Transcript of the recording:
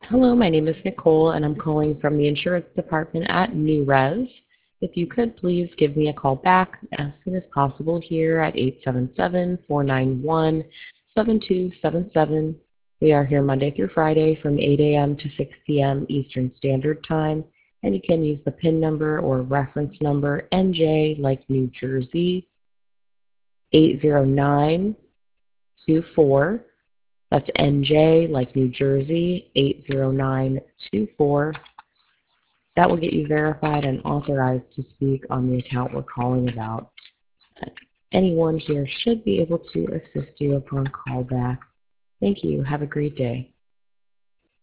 Hello, my name is Nicole, and I'm calling from the insurance department at NewRez. If you could please give me a call back as soon as possible here at 877-491-7277. We are here Monday through Friday from 8 a.m. to 6 p.m. Eastern Standard Time, and you can use the PIN number or reference number NJ like New Jersey 80924. That's NJ like New Jersey 80924. That will get you verified and authorized to speak on the account we're calling about. Anyone here should be able to assist you upon callback. Thank you. Have a great day.